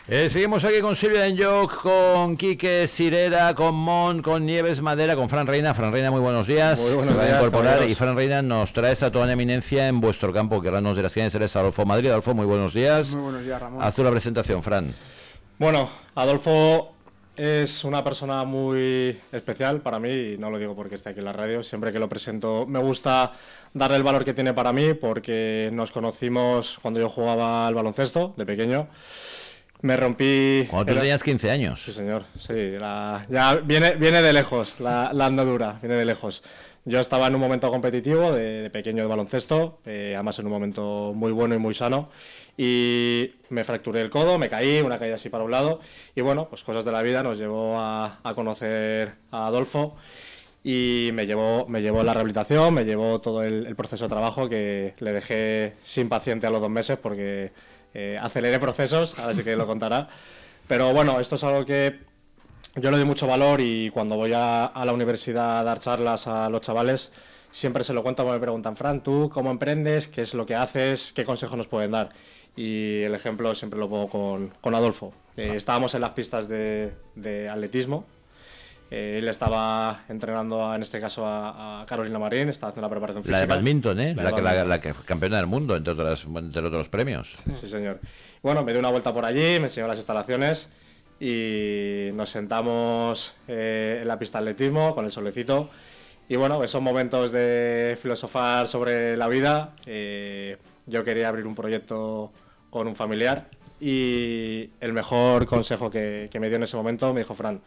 Seguimos aquí con Silvia Enjoc, con Quique Sirera, con Mon, con Nieves Madera, con Fran Reina. Fran Reina, muy buenos días. Muy buenos Se va a días, incorporar caballeros. y Fran Reina nos traes a toda una eminencia en vuestro campo, que ahora nos dirás quién es Adolfo Madrid. Adolfo, muy buenos días. Muy buenos días, Ramón. Haz tú la presentación, Fran. Bueno, Adolfo es una persona muy especial para mí y no lo digo porque esté aquí en la radio. Siempre que lo presento me gusta darle el valor que tiene para mí porque nos conocimos cuando yo jugaba al baloncesto de pequeño. Me rompí... Cuando tú tenías 15 años. Sí, señor. Sí, ya viene de lejos, la andadura, viene de lejos. Yo estaba en un momento competitivo de pequeño de baloncesto, además en un momento muy bueno y muy sano, y me fracturé el codo, me caí, una caída así para un lado, y bueno, pues cosas de la vida nos llevó a conocer a Adolfo, y me llevó la rehabilitación, me llevó todo el proceso de trabajo que le dejé sin paciente a los 2 meses porque aceleré procesos, ahora sí que lo contará. Pero bueno, esto es algo que yo le doy mucho valor y cuando voy a la universidad a dar charlas a los chavales, siempre se lo cuento, me preguntan, Fran, ¿tú cómo emprendes? ¿Qué es lo que haces? ¿Qué consejos nos pueden dar? Y el ejemplo siempre lo pongo con Adolfo. Estábamos en las pistas de atletismo. Él estaba entrenando, en este caso, a Carolina Marín, estaba haciendo la preparación física. La de badminton, ¿eh? La que campeona del mundo, entre otros premios. Sí, señor. Bueno, me dio una vuelta por allí, me enseñó las instalaciones y nos sentamos en la pista de atletismo con el solecito. Y bueno, esos momentos de filosofar sobre la vida, yo quería abrir un proyecto con un familiar y el mejor consejo que me dio en ese momento me dijo, Fran,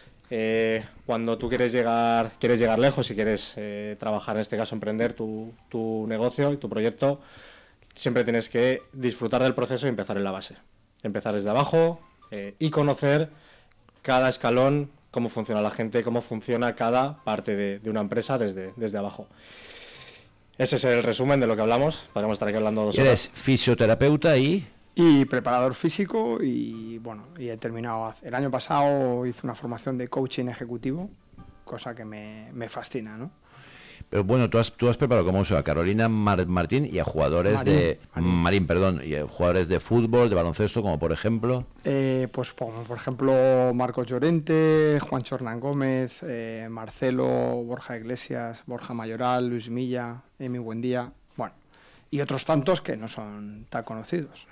cuando tú quieres llegar lejos y quieres trabajar, en este caso emprender tu negocio y tu proyecto, siempre tienes que disfrutar del proceso y empezar en la base. Empezar desde abajo y conocer cada escalón, cómo funciona la gente, cómo funciona cada parte de una empresa desde abajo. Ese es el resumen de lo que hablamos. Podríamos estar aquí hablando 2 horas. Eres fisioterapeuta Y preparador físico y bueno, y he terminado, el año pasado hice una formación de coaching ejecutivo, cosa que me fascina, ¿no? Pero bueno, tú has preparado como eso a Carolina Martín y a jugadores Marín, y a jugadores de fútbol, de baloncesto, como por ejemplo. Pues como por ejemplo Marcos Llorente, Juancho Hernán Gómez, Marcelo, Borja Iglesias, Borja Mayoral, Luis Milla, Emi Buendía, bueno, y otros tantos que no son tan conocidos.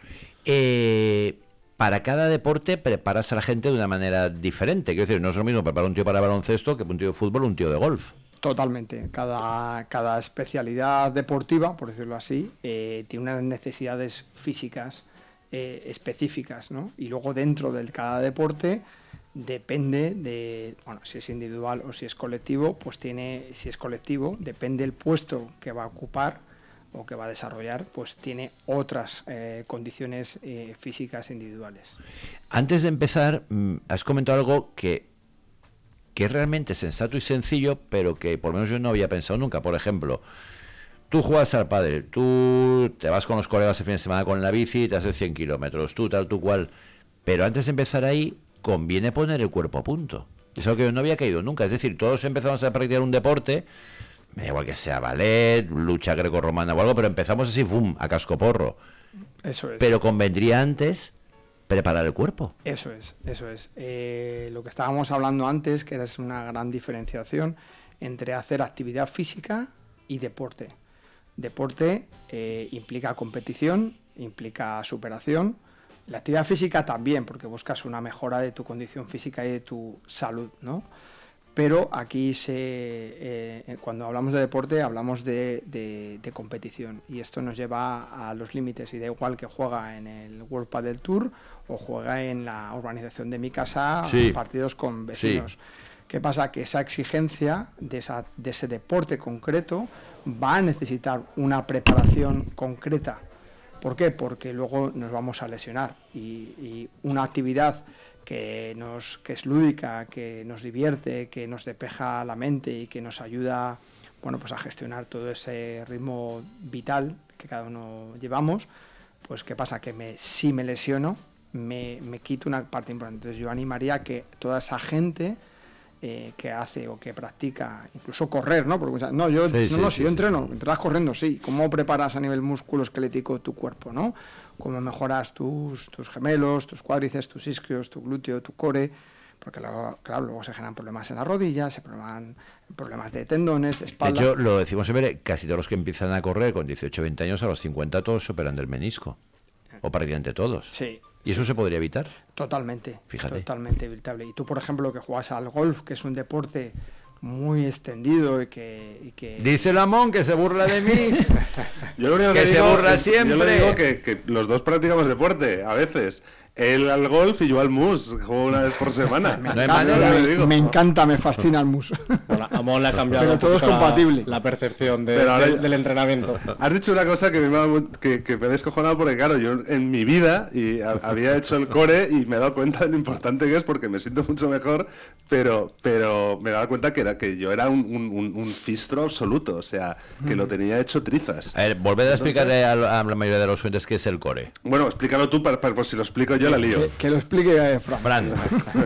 Para cada deporte preparas a la gente de una manera diferente. Quiero decir, no es lo mismo preparar un tío para baloncesto que un tío de fútbol o un tío de golf. Totalmente. Cada especialidad deportiva, por decirlo así, tiene unas necesidades físicas específicas, ¿no? Y luego dentro de cada deporte depende de, bueno, si es individual o si es colectivo, pues si es colectivo, depende del puesto que va a ocupar o que va a desarrollar, pues tiene otras condiciones físicas individuales. Antes de empezar, has comentado algo que es realmente sensato y sencillo, pero que por lo menos yo no había pensado nunca. Por ejemplo, tú juegas al pádel, tú te vas con los colegas el fin de semana con la bici, te haces 100 kilómetros, tú tal, tú cual. Pero antes de empezar ahí, conviene poner el cuerpo a punto. Es algo que yo no había caído nunca. Es decir, todos empezamos a practicar un deporte, me da igual que sea ballet, lucha grecorromana o algo, pero empezamos así, ¡fum!, a cascoporro. Eso es. Pero convendría antes preparar el cuerpo. Eso es. Lo que estábamos hablando antes, que es una gran diferenciación entre hacer actividad física y deporte. Deporte implica competición, implica superación. La actividad física también, porque buscas una mejora de tu condición física y de tu salud, ¿no? Pero aquí cuando hablamos de deporte hablamos de competición y esto nos lleva a los límites y da igual que juega en el World Padel Tour o juega en la urbanización de mi casa, partidos con vecinos. Sí. ¿Qué pasa? Que esa exigencia de ese deporte concreto va a necesitar una preparación concreta. ¿Por qué? Porque luego nos vamos a lesionar y una actividad que es lúdica, que nos divierte, que nos despeja la mente y que nos ayuda, bueno, pues a gestionar todo ese ritmo vital que cada uno llevamos, pues ¿qué pasa? Que si me lesiono, me quito una parte importante. Entonces yo animaría a que toda esa gente que hace o que practica, incluso correr, ¿no? Porque no, yo entreno, entras corriendo, sí. ¿Cómo preparas a nivel musculoesquelético tu cuerpo, ¿no? ¿Cómo mejoras tus gemelos, tus cuádriceps, tus isquios, tu glúteo, tu core? Porque luego, claro, luego se generan problemas en las rodillas, se generan problemas de tendones, de espalda. De hecho, lo decimos siempre, casi todos los que empiezan a correr con 18 o 20 años, a los 50 todos se operan del menisco. O prácticamente todos. Sí. ¿Y eso se podría evitar? Totalmente. Fíjate. Totalmente evitable. Y tú, por ejemplo, que juegas al golf, que es un deporte muy extendido y que... Dice Lamón que se burla de mí. Yo lo único que se digo, burla siempre. Yo le digo que los dos practicamos deporte, a veces. Él al golf y yo al mus, juego una vez por semana. Me encanta, me fascina el mus. Bueno, a Mon le ha cambiado pero todo es compatible. La percepción del entrenamiento. Has dicho una cosa que me he descojonado porque, claro, yo en mi vida había hecho el core y me he dado cuenta de lo importante que es porque me siento mucho mejor, pero me he dado cuenta que yo era un fistro absoluto, o sea, que lo tenía hecho trizas. A ver, volved a explicarle a la mayoría de los oyentes qué es el core. Bueno, explícalo tú, por si lo explico yo la lío. Que lo explique Fran.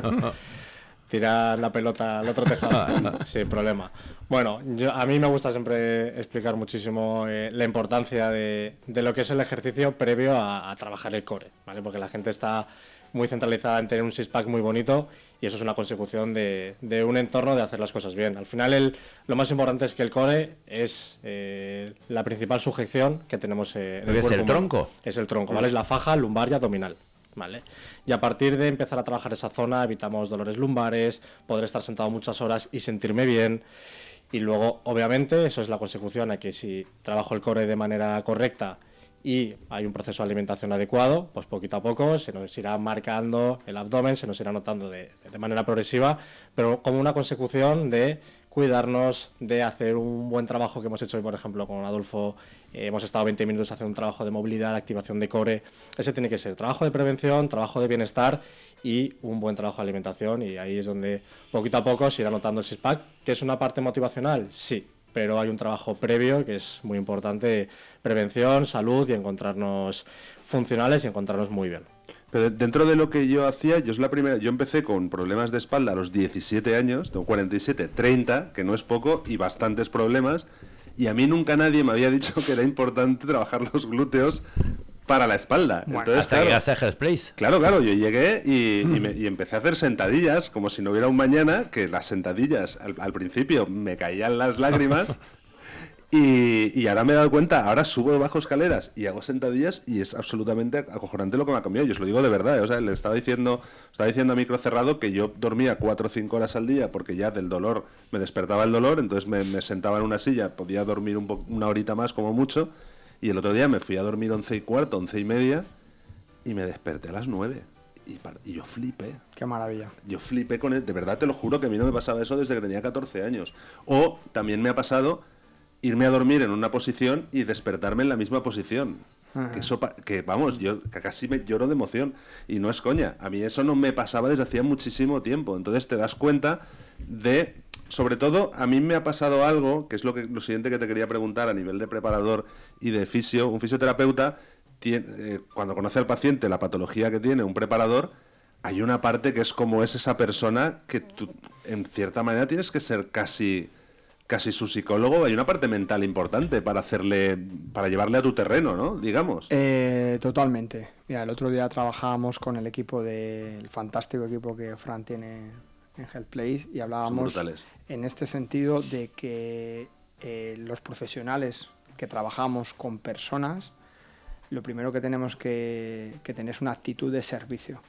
Tirar la pelota al otro tejado, sin problema. Bueno, a mí me gusta siempre explicar muchísimo la importancia de lo que es el ejercicio previo a trabajar el core, ¿vale? Porque la gente está muy centralizada en tener un six-pack muy bonito y eso es una consecución de un entorno de hacer las cosas bien. Al final lo más importante es que el core es la principal sujeción que tenemos en el cuerpo. ¿Es el tronco? Es el tronco, ¿vale? Es la faja lumbar y abdominal. ¿Vale? Y a partir de empezar a trabajar esa zona evitamos dolores lumbares, poder estar sentado muchas horas y sentirme bien. Y luego, obviamente, eso es la consecución a que si trabajo el core de manera correcta y hay un proceso de alimentación adecuado, pues poquito a poco se nos irá marcando el abdomen, se nos irá notando de manera progresiva, pero como una consecución de cuidarnos, de hacer un buen trabajo que hemos hecho hoy, por ejemplo, con Adolfo. Hemos estado 20 minutos haciendo un trabajo de movilidad, de activación de core. Ese tiene que ser trabajo de prevención, trabajo de bienestar y un buen trabajo de alimentación. Y ahí es donde poquito a poco se irá notando el six-pack. ¿Que es una parte motivacional? Sí, pero hay un trabajo previo que es muy importante. Prevención, salud y encontrarnos funcionales y encontrarnos muy bien. Pero dentro de lo que yo hacía, yo empecé con problemas de espalda a los 17 años, tengo 47, 30, que no es poco, y bastantes problemas, y a mí nunca nadie me había dicho que era importante trabajar los glúteos para la espalda. Bueno, entonces, hasta que llegaste a Healthplace. Claro, yo llegué y empecé a hacer sentadillas, como si no hubiera un mañana, que las sentadillas al principio me caían las lágrimas, y ahora me he dado cuenta, ahora subo y bajo escaleras y hago sentadillas y es absolutamente acojonante lo que me ha cambiado. Yo os lo digo de verdad, o sea, le estaba diciendo a micro cerrado que yo dormía 4 o 5 horas al día porque ya del dolor me despertaba el dolor, entonces me sentaba en una silla, podía dormir una horita más como mucho, y el otro día me fui a dormir 11:15, 11:30 y me desperté a las 9. Y yo flipé. Qué maravilla. Yo flipé con él, de verdad te lo juro que a mí no me pasaba eso desde que tenía 14 años. O también me ha pasado irme a dormir en una posición y despertarme en la misma posición. Que vamos, yo casi me lloro de emoción. Y no es coña, a mí eso no me pasaba desde hacía muchísimo tiempo. Entonces te das cuenta de... Sobre todo, a mí me ha pasado algo, que es lo siguiente que te quería preguntar a nivel de preparador y de fisio. Un fisioterapeuta, cuando conoce al paciente la patología que tiene un preparador, hay una parte que es como es esa persona que tú, en cierta manera, tienes que ser casi su psicólogo. Hay una parte mental importante para llevarle a tu terreno, ¿no? Digamos. Totalmente. Mira, el otro día trabajábamos con el fantástico equipo que Fran tiene en Healthplace y hablábamos en este sentido de que los profesionales que trabajamos con personas, lo primero que tenemos que tener es una actitud de servicio.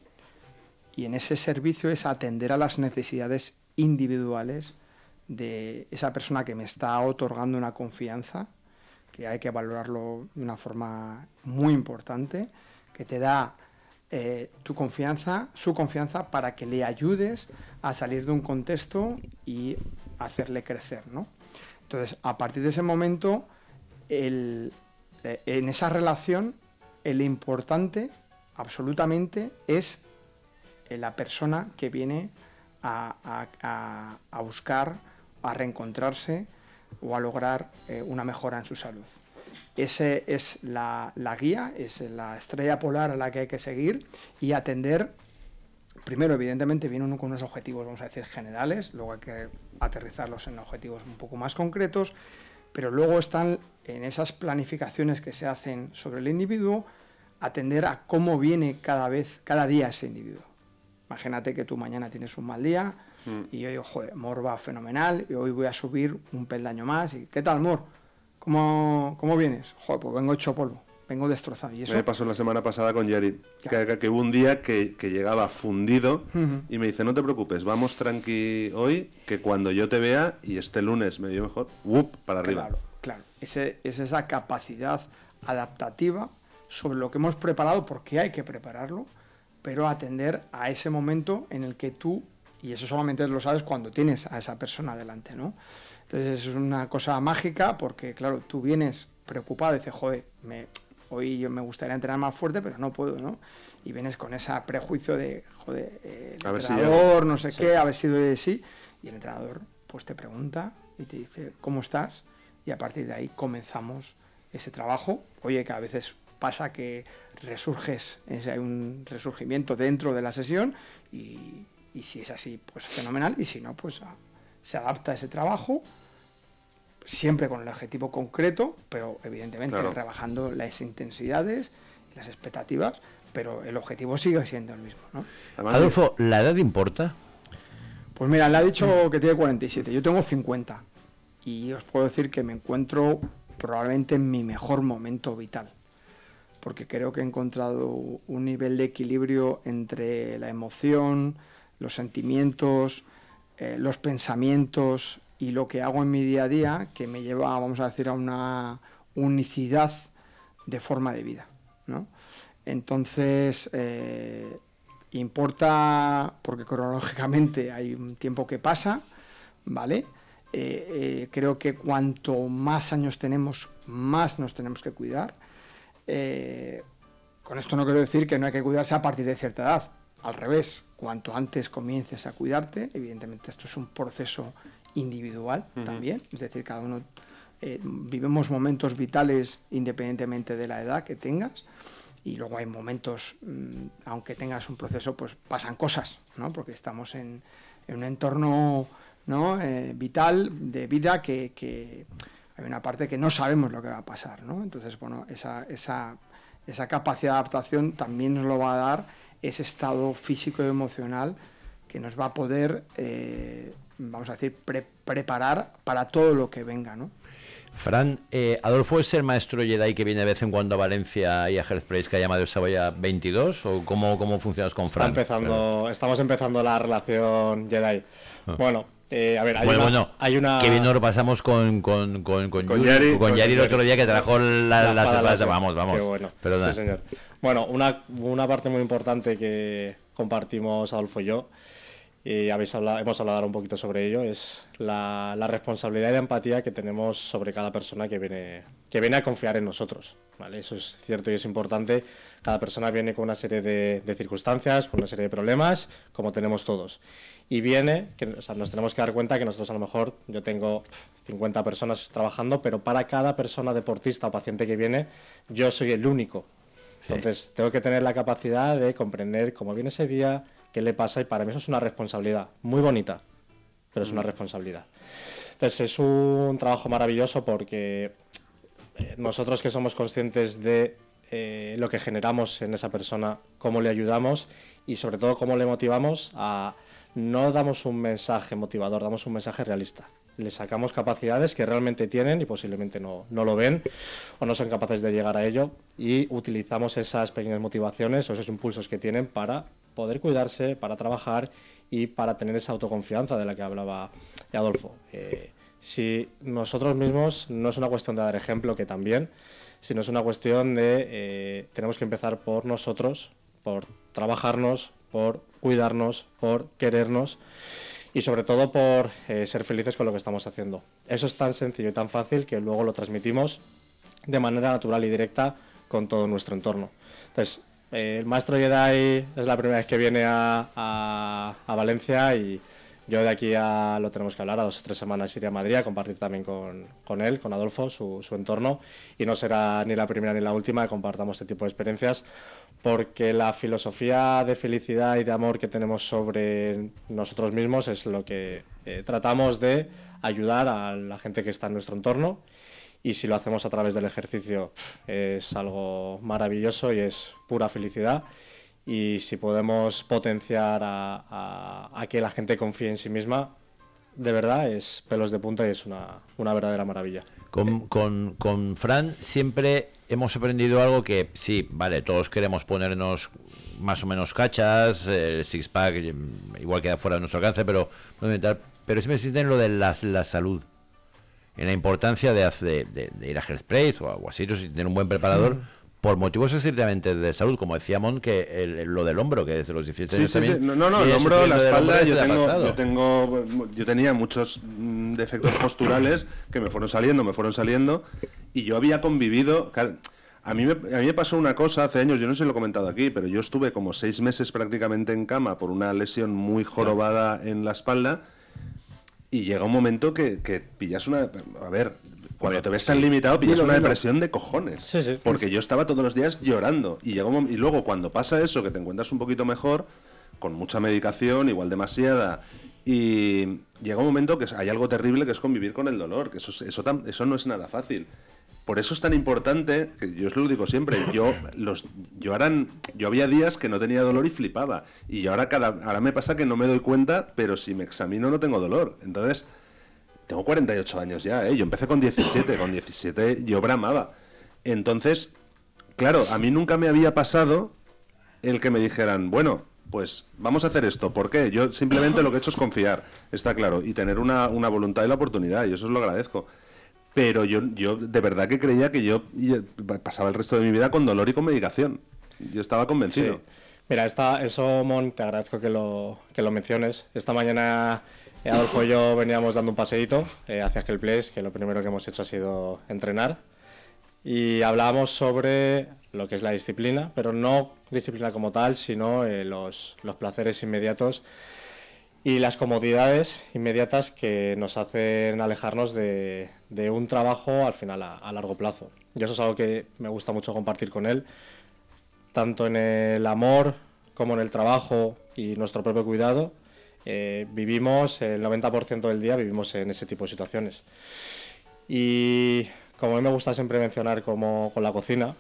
Y en ese servicio es atender a las necesidades individuales de esa persona que me está otorgando una confianza, que hay que valorarlo de una forma muy importante, que te da su confianza para que le ayudes a salir de un contexto y hacerle crecer, ¿no? Entonces, a partir de ese momento, en esa relación, el importante, absolutamente, es la persona que viene a buscar, a reencontrarse o a lograr una mejora en su salud. Ese es la guía, es la estrella polar a la que hay que seguir y atender primero, evidentemente, viene uno con unos objetivos, vamos a decir, generales, luego hay que aterrizarlos en objetivos un poco más concretos, pero luego están en esas planificaciones que se hacen sobre el individuo, atender a cómo viene cada día ese individuo. Imagínate que tú mañana tienes un mal día y hoy, joder, Mor va fenomenal y hoy voy a subir un peldaño más. Y, ¿qué tal, Mor? ¿Cómo vienes? Joder, pues vengo hecho polvo, vengo destrozado. Y eso me pasó la semana pasada con Jerry, que hubo un día que llegaba fundido y me dice, no te preocupes, vamos tranqui hoy, que cuando yo te vea y este lunes me veo mejor, para arriba. Claro. Es esa capacidad adaptativa sobre lo que hemos preparado, porque hay que prepararlo, pero atender a ese momento en el que tú, y eso solamente lo sabes cuando tienes a esa persona delante, ¿no? Entonces es una cosa mágica porque, claro, tú vienes preocupado y dices, joder, hoy yo me gustaría entrenar más fuerte, pero no puedo, ¿no? Y vienes con ese prejuicio de, joder, el entrenador, no sé qué, a ver si doy de sí, y el entrenador pues te pregunta y te dice, ¿cómo estás? Y a partir de ahí comenzamos ese trabajo. Oye, que a veces pasa que resurges, hay un resurgimiento dentro de la sesión y si es así, pues fenomenal, y si no, pues se adapta a ese trabajo, siempre con el objetivo concreto, pero evidentemente rebajando las intensidades y las expectativas, pero el objetivo sigue siendo el mismo, ¿no? Adolfo, ¿la edad importa? Pues mira, le ha dicho que tiene 47, yo tengo 50 y os puedo decir que me encuentro probablemente en mi mejor momento vital, porque creo que he encontrado un nivel de equilibrio entre la emoción, los sentimientos, los pensamientos y lo que hago en mi día a día, que me lleva, vamos a decir, a una unicidad de forma de vida, ¿no? Entonces, importa, porque cronológicamente hay un tiempo que pasa, ¿vale? Creo que cuanto más años tenemos, más nos tenemos que cuidar. Con esto no quiero decir que no hay que cuidarse a partir de cierta edad, al revés, cuanto antes comiences a cuidarte, evidentemente esto es un proceso individual también, es decir, cada uno vivimos momentos vitales independientemente de la edad que tengas, y luego hay momentos, aunque tengas un proceso, pues pasan cosas, ¿no? Porque estamos en un entorno, ¿no? Vital, de vida, que hay una parte que no sabemos lo que va a pasar, ¿no? Entonces, bueno, esa capacidad de adaptación también nos lo va a dar ese estado físico y emocional que nos va a poder, vamos a decir, preparar para todo lo que venga, ¿no? Fran, ¿Adolfo es el maestro Jedi que viene de vez en cuando a Valencia y a Healthplace, que ha llamado Savoya 22? ¿O cómo funcionas con Fran? Estamos empezando la relación Jedi. Bueno, a ver, hay una... Que bien nos lo pasamos con Yari el otro día, que trajo las espadas. Vamos. Qué bueno. Sí, señor. Bueno, una parte muy importante que compartimos Adolfo y yo, y hemos hablado ahora un poquito sobre ello, es la responsabilidad y la empatía que tenemos sobre cada persona que viene a confiar en nosotros, ¿vale? Eso es cierto y es importante. Cada persona viene con una serie de circunstancias, con una serie de problemas, como tenemos todos. Y nos tenemos que dar cuenta que nosotros, a lo mejor, yo tengo 50 personas trabajando, pero para cada persona deportista o paciente que viene, yo soy el único. Entonces, tengo que tener la capacidad de comprender cómo viene ese día, qué le pasa, y para mí eso es una responsabilidad muy bonita, pero es una responsabilidad. Entonces, es un trabajo maravilloso porque nosotros, que somos conscientes de lo que generamos en esa persona, cómo le ayudamos y sobre todo cómo le motivamos, no damos un mensaje motivador, damos un mensaje realista. Le sacamos capacidades que realmente tienen y posiblemente no lo ven o no son capaces de llegar a ello, y utilizamos esas pequeñas motivaciones o esos impulsos que tienen para poder cuidarse, para trabajar y para tener esa autoconfianza de la que hablaba Adolfo. Si nosotros mismos, no es una cuestión de dar ejemplo, que también, sino es una cuestión de tenemos que empezar por nosotros, por trabajarnos, por cuidarnos, por querernos y sobre todo por ser felices con lo que estamos haciendo. Eso es tan sencillo y tan fácil que luego lo transmitimos de manera natural y directa con todo nuestro entorno. Entonces, el maestro Jedi es la primera vez que viene a Valencia, y yo de aquí lo tenemos que hablar, a 2 o 3 semanas iré a Madrid a compartir también con él, con Adolfo, su entorno, y no será ni la primera ni la última que compartamos este tipo de experiencias, porque la filosofía de felicidad y de amor que tenemos sobre nosotros mismos es lo que tratamos de ayudar a la gente que está en nuestro entorno, y si lo hacemos a través del ejercicio es algo maravilloso y es pura felicidad, y si podemos potenciar a que la gente confíe en sí misma, de verdad es pelos de punta y es una verdadera maravilla. Con Fran siempre hemos aprendido algo que sí, vale, todos queremos ponernos más o menos cachas, el six-pack igual queda fuera de nuestro alcance, pero siempre existe en lo de la salud, en la importancia de ir a Healthplace o a sitios y tener un buen preparador, por motivos estrictamente de salud, como decía Mon, que lo del hombro, que desde los 17 años también... Sí. No, el hombro, la espalda, yo tenía muchos defectos posturales que me fueron saliendo, y yo había convivido... A mí me pasó una cosa hace años, yo no sé si lo he comentado aquí, pero yo estuve como 6 meses prácticamente en cama por una lesión muy jorobada en la espalda, y llega un momento que pillas una... A ver... Cuando te ves tan limitado, pillas una depresión de cojones. Porque yo estaba todos los días llorando. Y luego, cuando pasa eso, que te encuentras un poquito mejor, con mucha medicación, igual demasiada, y llega un momento que hay algo terrible, que es convivir con el dolor, que eso no es nada fácil. Por eso es tan importante, que yo os lo digo siempre, yo había días que no tenía dolor y flipaba. Y ahora me pasa que no me doy cuenta, pero si me examino no tengo dolor. Entonces... Tengo 48 años ya, yo empecé con 17 yo bramaba. Entonces, claro, a mí nunca me había pasado el que me dijeran, bueno, pues vamos a hacer esto. ¿Por qué? Yo simplemente lo que he hecho es confiar, está claro, y tener una voluntad y la oportunidad, y eso os lo agradezco. Pero yo de verdad que creía que yo pasaba el resto de mi vida con dolor y con medicación. Yo estaba convencido. Sí. Mira, eso, Mon, te agradezco que lo menciones. Esta mañana... Adolfo y yo veníamos dando un paseíto hacia Healthplace, que lo primero que hemos hecho ha sido entrenar, y hablábamos sobre lo que es la disciplina, pero no disciplina como tal, sino los placeres inmediatos y las comodidades inmediatas que nos hacen alejarnos de un trabajo al final a largo plazo. Y eso es algo que me gusta mucho compartir con él, tanto en el amor como en el trabajo y nuestro propio cuidado. Vivimos el 90% del día vivimos en ese tipo de situaciones, y como a mí me gusta siempre mencionar, como con la cocina,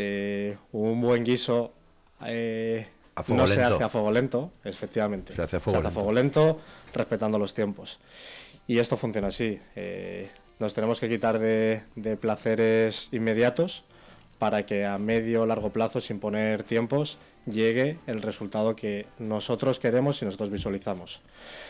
un buen guiso se hace a fuego lento, efectivamente, se hace a fuego lento, respetando los tiempos, y esto funciona así. Nos tenemos que quitar de placeres inmediatos para que a medio o largo plazo, sin poner tiempos, llegue el resultado que nosotros queremos y nosotros visualizamos.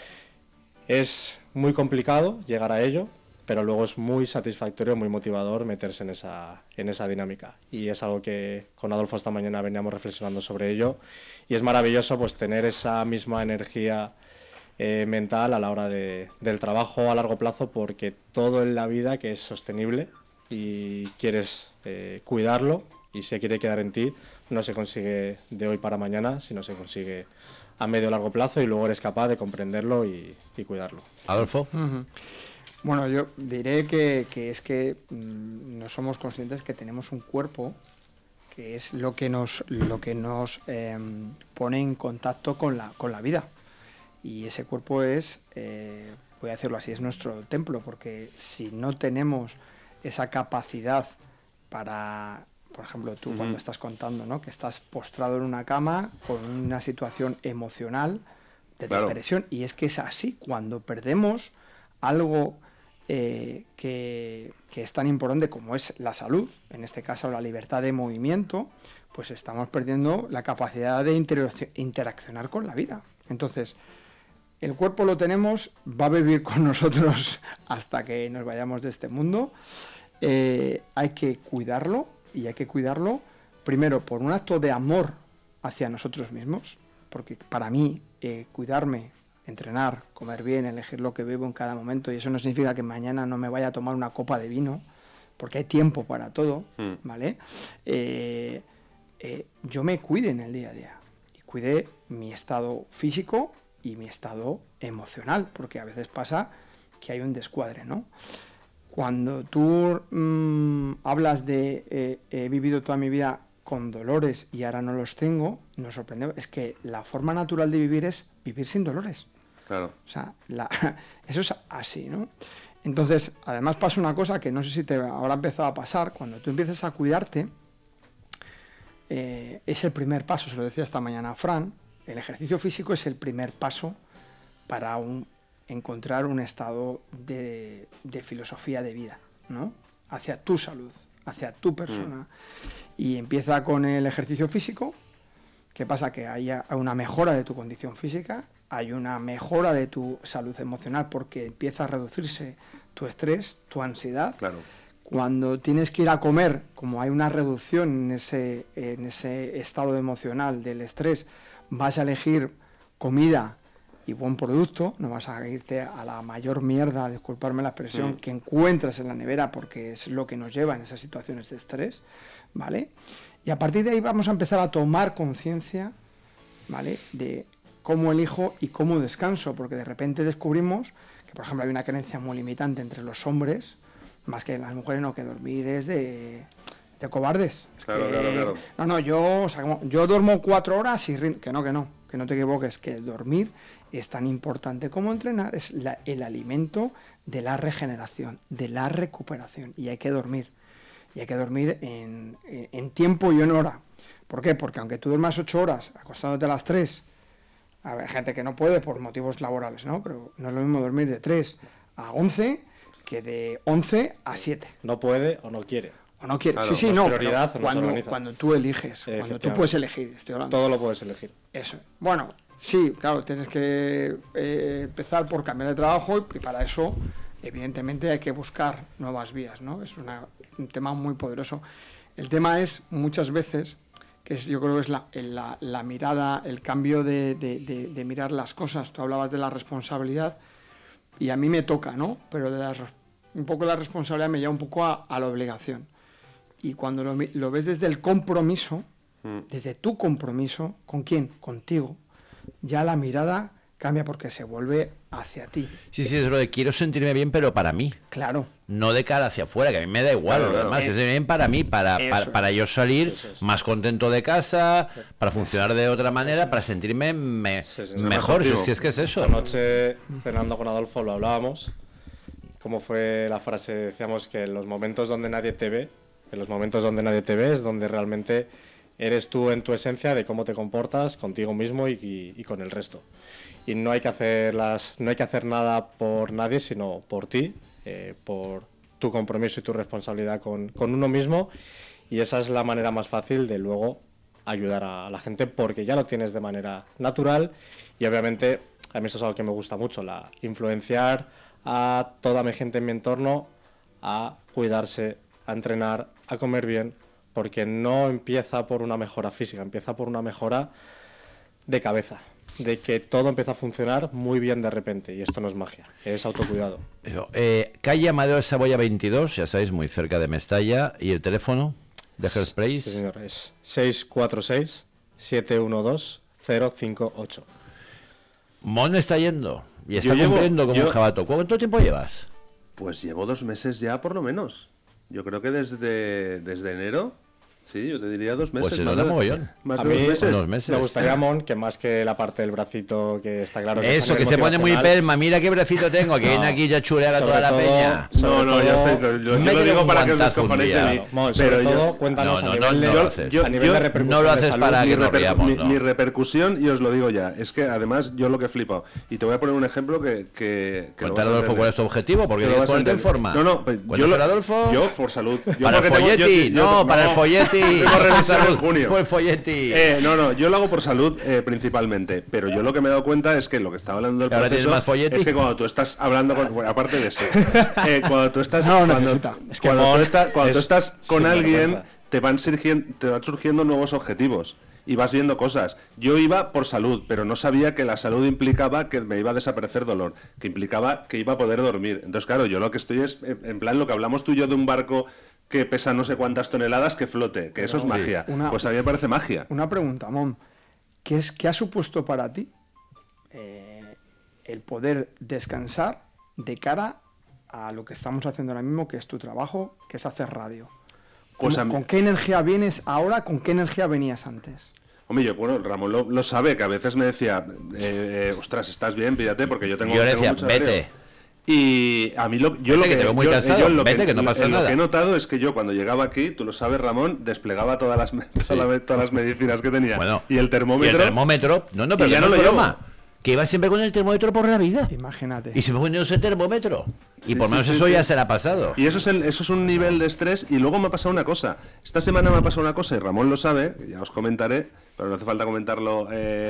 Es muy complicado llegar a ello, pero luego es muy satisfactorio, muy motivador meterse en esa dinámica. Y es algo que con Adolfo esta mañana veníamos reflexionando sobre ello, y es maravilloso pues tener esa misma energía mental a la hora del trabajo a largo plazo, porque todo en la vida que es sostenible y quieres cuidarlo y se quiere quedar en ti, no se consigue de hoy para mañana, sino se consigue a medio o largo plazo, y luego eres capaz de comprenderlo y cuidarlo. Adolfo. Bueno, yo diré que es que no somos conscientes que tenemos un cuerpo que es lo que nos pone en contacto con la vida, y ese cuerpo es, voy a decirlo así, es nuestro templo, porque si no tenemos esa capacidad para... Por ejemplo, tú cuando estás contando, ¿no?, que estás postrado en una cama con una situación emocional de depresión, y es que es así, cuando perdemos algo que es tan importante como es la salud, en este caso la libertad de movimiento, pues estamos perdiendo la capacidad de interaccionar con la vida. Entonces, el cuerpo lo tenemos, va a vivir con nosotros hasta que nos vayamos de este mundo. Hay que cuidarlo, y hay que cuidarlo primero por un acto de amor hacia nosotros mismos, porque para mí cuidarme, entrenar, comer bien, elegir lo que bebo en cada momento, y eso no significa que mañana no me vaya a tomar una copa de vino, porque hay tiempo para todo, ¿vale? Yo me cuide en el día a día, y cuide mi estado físico y mi estado emocional, porque a veces pasa que hay un descuadre, ¿no? Cuando tú hablas de he vivido toda mi vida con dolores y ahora no los tengo, nos sorprende. Es que la forma natural de vivir es vivir sin dolores. Claro. O sea, eso es así, ¿no? Entonces, además pasa una cosa que no sé si te habrá empezado a pasar. Cuando tú empiezas a cuidarte, es el primer paso, se lo decía esta mañana a Fran, el ejercicio físico es el primer paso para encontrar un estado de filosofía de vida, ¿no? Hacia tu salud, hacia tu persona. Y empieza con el ejercicio físico. ¿Qué pasa? Que hay una mejora de tu condición física, hay una mejora de tu salud emocional porque empieza a reducirse tu estrés, tu ansiedad. Claro. Cuando tienes que ir a comer, como hay una reducción en ese estado emocional del estrés, vas a elegir comida y buen producto, no vas a irte a la mayor mierda, disculparme la expresión, que encuentras en la nevera porque es lo que nos lleva en esas situaciones de estrés, ¿vale? Y a partir de ahí vamos a empezar a tomar conciencia, ¿vale?, de cómo elijo y cómo descanso, porque de repente descubrimos que, por ejemplo, hay una creencia muy limitante entre los hombres, más que las mujeres, no, que dormir es de cobardes. Claro. No, yo duermo 4 horas y que no te equivoques, que dormir es tan importante como entrenar, es el alimento de la regeneración, de la recuperación, y hay que dormir. Y hay que dormir en tiempo y en hora. ¿Por qué? Porque aunque tú duermas 8 horas, acostándote a las 3, hay gente que no puede por motivos laborales, ¿no? Pero no es lo mismo dormir de 3 a 11 que de 11 a 7. No puede o no quiere. O no quiere. Claro, Sí, no. prioridad, Pero no se organiza. cuando tú eliges, cuando tú puedes elegir, estoy hablando. Todo lo puedes elegir. Eso. Bueno, sí, claro, tienes que empezar por cambiar de trabajo y para eso, evidentemente, hay que buscar nuevas vías, ¿no? Es un tema muy poderoso. El tema es, muchas veces, que yo creo que es la mirada, el cambio de mirar las cosas. Tú hablabas de la responsabilidad y a mí me toca, ¿no? Pero un poco la responsabilidad me lleva un poco a la obligación. Y cuando lo ves desde el compromiso, desde tu compromiso, ¿con quién? Contigo. Ya la mirada cambia porque se vuelve hacia ti. Sí, es lo de quiero sentirme bien, pero para mí. Claro. No de cara hacia afuera, que a mí me da igual. Claro, Además, que bien para mí, para yo salir más contento de casa, para funcionar de otra manera, para sentirme mejor, si es que es eso. Anoche, cenando con Adolfo, lo hablábamos. ¿Cómo fue la frase? Decíamos que en los momentos donde nadie te ve, es donde realmente eres tú en tu esencia de cómo te comportas contigo mismo y con el resto. Y no hay que hacer nada por nadie, sino por ti, por tu compromiso y tu responsabilidad con uno mismo. Y esa es la manera más fácil de luego ayudar a la gente, porque ya lo tienes de manera natural. Y obviamente a mí eso es algo que me gusta mucho, influenciar a toda mi gente en mi entorno a cuidarse, a entrenar, a comer bien, porque no empieza por una mejora física, empieza por una mejora de cabeza, de que todo empieza a funcionar muy bien de repente, y esto no es magia, es autocuidado. Calle Amadeo de Saboya 22, ya sabéis, muy cerca de Mestalla, y el teléfono de Hersprays. Sí, señor, es 646-712-058. Mon está yendo y está cumpliendo como un jabato. ¿Cuánto tiempo llevas? Pues llevo 2 meses ya, por lo menos. Yo creo que desde enero, sí, yo te diría 2 meses. Pues se lo da mogollón. Más A de mí 2 meses. me gustaría, Mon, que más que la parte del bracito, que está claro que eso, que se pone muy pelma. Mira qué bracito tengo, que viene aquí ya chulear a toda la peña. No, ya estoy. Yo lo digo para que os descojonéis de mí. Sobre todo, cuéntanos a nivel de repercusión. No lo haces para que nos riamos, no. Mi repercusión, y os lo digo ya, es que además yo lo que he flipado. Y te voy a poner un ejemplo que Cuéntale, Adolfo, cuál es tu objetivo, porque tienes que ponerte en forma. No, Adolfo. Yo por salud. Para el folletti, para el folletti. Tengo revisión en junio. Por el folletti. Yo lo hago por salud principalmente, pero yo lo que me he dado cuenta es que lo que estaba hablando del ¿Ahora tienes proceso más folletti? es que cuando tú estás hablando bueno, aparte de eso, cuando tú estás cuando tú estás con alguien vergüenza. te van surgiendo nuevos objetivos y vas viendo cosas. Yo iba por salud, pero no sabía que la salud implicaba que me iba a desaparecer dolor, que implicaba que iba a poder dormir. Entonces, claro, yo lo que estoy es en plan lo que hablamos tú y yo de un barco que pesa no sé cuántas toneladas que flote, que eso es magia. Pues a mí me parece magia. Una pregunta, Mon. ¿Qué ha supuesto para ti el poder descansar de cara a lo que estamos haciendo ahora mismo, que es tu trabajo, que es hacer radio? Pues ¿Con qué energía vienes ahora? ¿Con qué energía venías antes? Hombre, Ramón lo sabe, que a veces me decía, ostras, ¿estás bien? Pídate, porque yo tengo Yo le decía, mucho vete. mareo. Y a mí lo que te veo muy cansado, vete, que no pasa lo nada. que he notado es que yo cuando llegaba aquí, tú lo sabes, Ramón, desplegaba todas las medicinas que tenía. Bueno, y el termómetro. Y el termómetro, no, pero ya no no es lo broma. Que iba siempre con el termómetro por la vida. Imagínate. Y se me pone ese termómetro. Y Sí, por lo menos sí, eso sí. ya se le ha pasado. Y eso es un nivel de estrés. Y luego me ha pasado una cosa. Esta semana me ha pasado una cosa, y Ramón lo sabe, ya os comentaré, pero no hace falta comentarlo,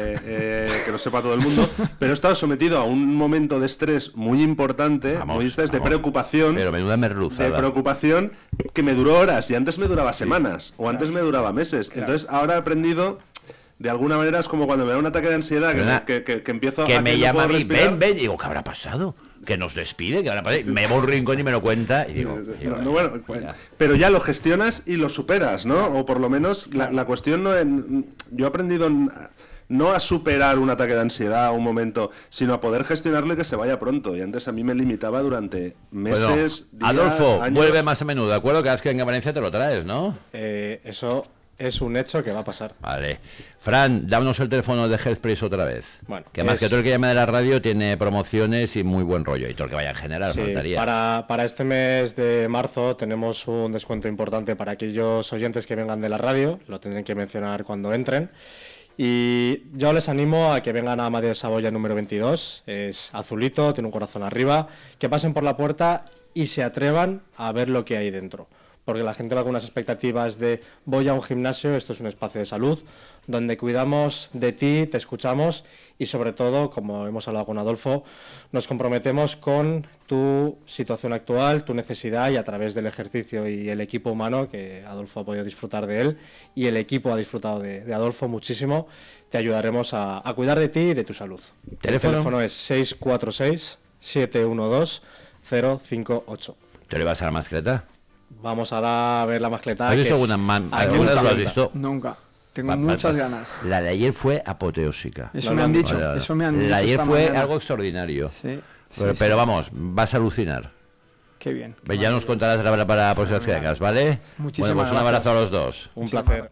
que lo sepa todo el mundo. Pero he estado sometido a un momento de estrés muy importante, muy estrés, de preocupación. Pero menuda merluzada. De preocupación que me duró horas, y antes me duraba semanas, o antes me duraba meses. Entonces ahora he aprendido. De alguna manera es como cuando me da un ataque de ansiedad, que empiezo que a me no llama a puedo mí, respirar. ven, y digo, ¿qué habrá pasado? Que nos despide, ¿qué habrá pasado? Me voy a un rincón y me lo cuenta y digo... Bueno, pues, pero ya lo gestionas y lo superas, ¿no? O por lo menos la cuestión no es... Yo he aprendido no a superar un ataque de ansiedad, un momento, sino a poder gestionarlo y que se vaya pronto. Y antes a mí me limitaba durante meses, días, Adolfo, años. vuelve más a menudo, ¿de acuerdo? Cada vez que venga a Valencia te lo traes, ¿no? Eso es un hecho que va a pasar. Vale. Fran, dámonos el teléfono de Healthpress otra vez. Bueno, que más que todo el que llame de la radio tiene promociones y muy buen rollo. Y todo el que vaya en general, Sí, faltaría. para este mes de marzo tenemos un descuento importante para aquellos oyentes que vengan de la radio. Lo tendrán que mencionar cuando entren. Y yo les animo a que vengan a Amadeo Saboya número 22. Es azulito, tiene un corazón arriba. Que pasen por la puerta y se atrevan a ver lo que hay dentro. Porque la gente tiene algunas expectativas de voy a un gimnasio, esto es un espacio de salud, donde cuidamos de ti, te escuchamos y sobre todo, como hemos hablado con Adolfo, nos comprometemos con tu situación actual, tu necesidad y a través del ejercicio y el equipo humano, que Adolfo ha podido disfrutar de él y el equipo ha disfrutado de Adolfo muchísimo, te ayudaremos a cuidar de ti y de tu salud. ¿Teléfono? El teléfono es 646-712-058. ¿Te le vas a la mascleta? Vamos a ver la mascleta. ¿Has visto que es- alguna vez lo has visto? Nunca. Tengo Va- muchas va- ganas. La de ayer fue apoteósica. Eso No, me no, han no. dicho. Vale. Eso me han dicho La de ayer esta fue mañana. algo extraordinario. Sí. Pero vamos, vas a alucinar. Qué bien. Ya nos contarás para la próxima vez que vengas, ¿vale? Muchísimas Bueno, pues un gracias. abrazo a los dos. Un placer.